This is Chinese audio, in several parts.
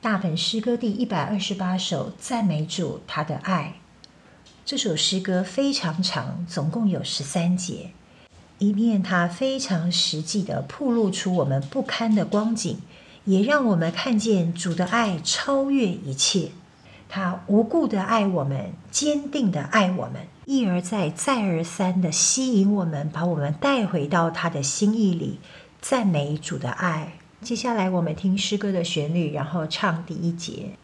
大本诗歌第128首，赞美主他的爱。这首诗歌非常长，总共有13节，一面它非常实际地暴露出我们不堪的光景，也让我们看见主的爱超越一切。他无故地爱我们，坚定地爱我们，一而再再而三地吸引我们，把我们带回到他的心意里，赞美主的爱。接下来我们听诗歌的旋律，然后唱第1节。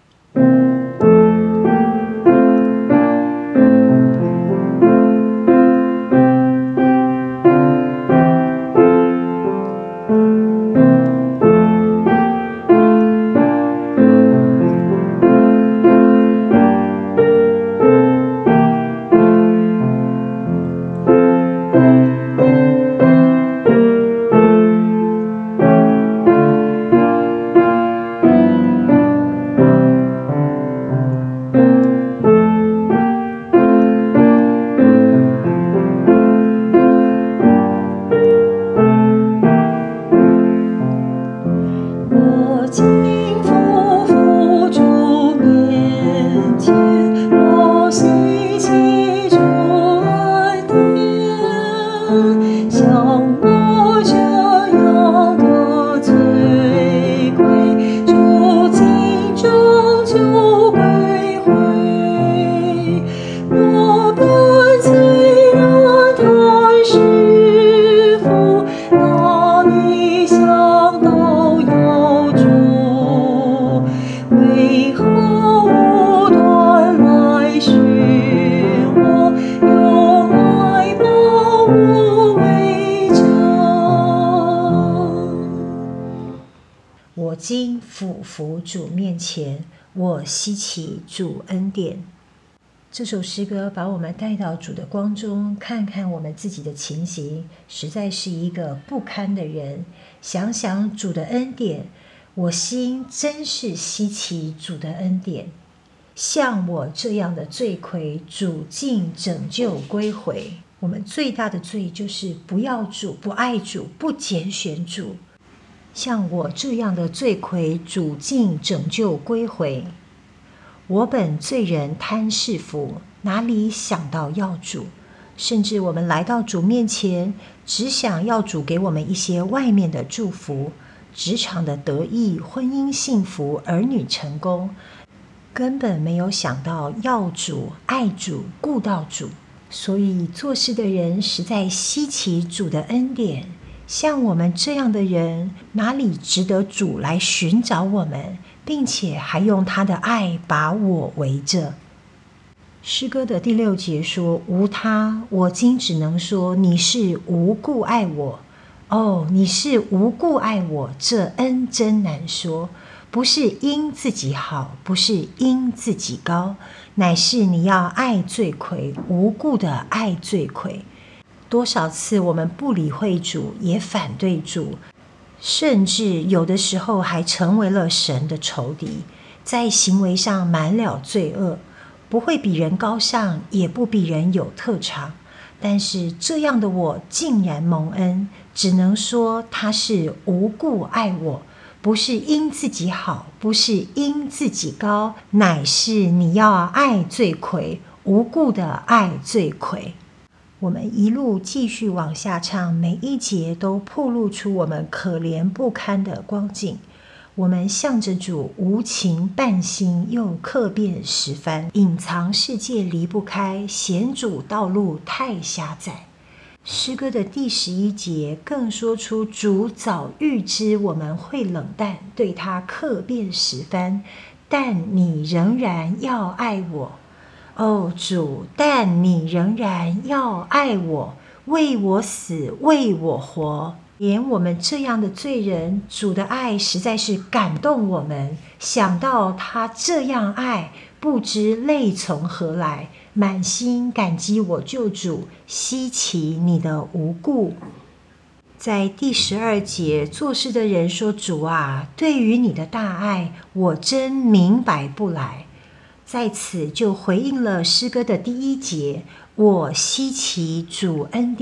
我今俯伏主面前，我希奇主恩典。这首诗歌把我们带到主的光中，看看我们自己的情形，实在是一个不堪的人。想想主的恩典，我心真是希奇主的恩典。像我这样的罪魁，主竟拯救归回。我们最大的罪就是不要主，不爱主，不拣选主。像我这样的罪魁，主竟拯救归回。我本罪人贪世福，哪里想到要主？甚至我们来到主面前，只想要主给我们一些外面的祝福，职场的得意，婚姻幸福，儿女成功，根本没有想到要主、爱主、顾到主。所以做事的人实在希奇主的恩典。像我们这样的人，哪里值得主来寻找我们，并且还用他的爱把我围着。诗歌的第6节说，无他，我今只能说你是无故爱我。哦，你是无故爱我，这恩真难说。不是因自己好，不是因自己高，乃是你要爱罪魁，无故的爱罪魁。多少次我们不理会主，也反对主，甚至有的时候还成为了神的仇敌，在行为上满了罪恶，不会比人高尚，也不比人有特长。但是这样的我竟然蒙恩，只能说他是无故爱我，不是因自己好，不是因自己高，乃是你要爱罪魁，无故的爱罪魁。我们一路继续往下唱，每一节都暴露出我们可怜不堪的光景。我们向着主无情半心，又客变10番，隐藏世界离不开，嫌主道路太狭窄。诗歌的第11节更说出主早预知我们会冷淡，对他客变10番，但你仍然要爱我。哦，主，但你仍然要爱我，为我死，为我活。连我们这样的罪人，主的爱实在是感动我们。想到他这样爱，不知泪从何来，满心感激我救主，希奇你的无故。在第12节，做事的人说，主啊，对于你的大爱，我真明白不来。在此就回应了诗歌的第1节，我希奇主恩典。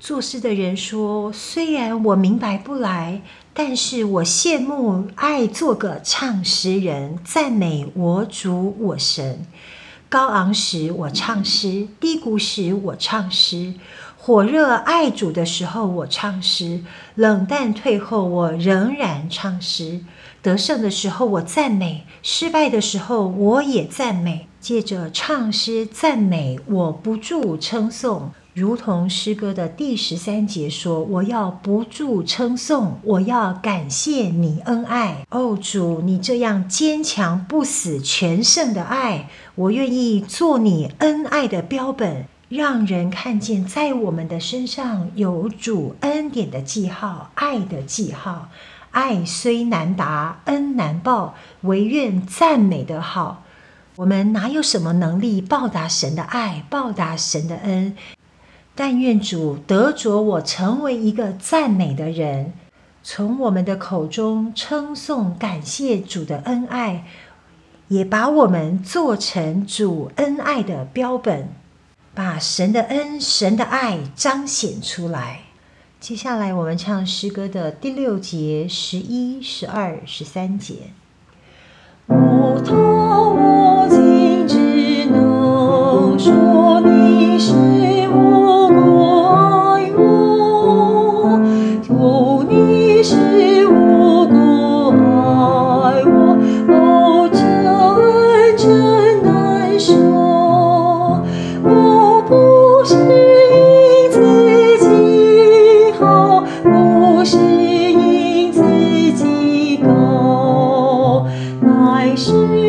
作诗的人说，虽然我明白不来，但是我羡慕爱做个唱诗人，赞美我主我神。高昂时我唱诗，低谷时我唱诗，火热爱主的时候我唱诗，冷淡退后我仍然唱诗。得胜的时候我赞美，失败的时候我也赞美。借着唱诗赞美，我不住称颂。如同诗歌的第13节说，我要不住称颂，我要感谢你恩爱。哦，主，你这样坚强不死全胜的爱，我愿意做你恩爱的标本，让人看见在我们的身上有主恩典的记号，爱的记号。爱虽难达，恩难报，唯愿赞美的好。我们哪有什么能力报答神的爱，报答神的恩？但愿主得着我成为一个赞美的人，从我们的口中称颂感谢主的恩爱，也把我们做成主恩爱的标本，把神的恩、神的爱彰显出来。接下来我们唱诗歌的第6节、11、12、13节。 我祷我今只能说你是我多爱我，求你是我多爱我，哦，真真难受。我不是因自己好，不是因自己高，乃是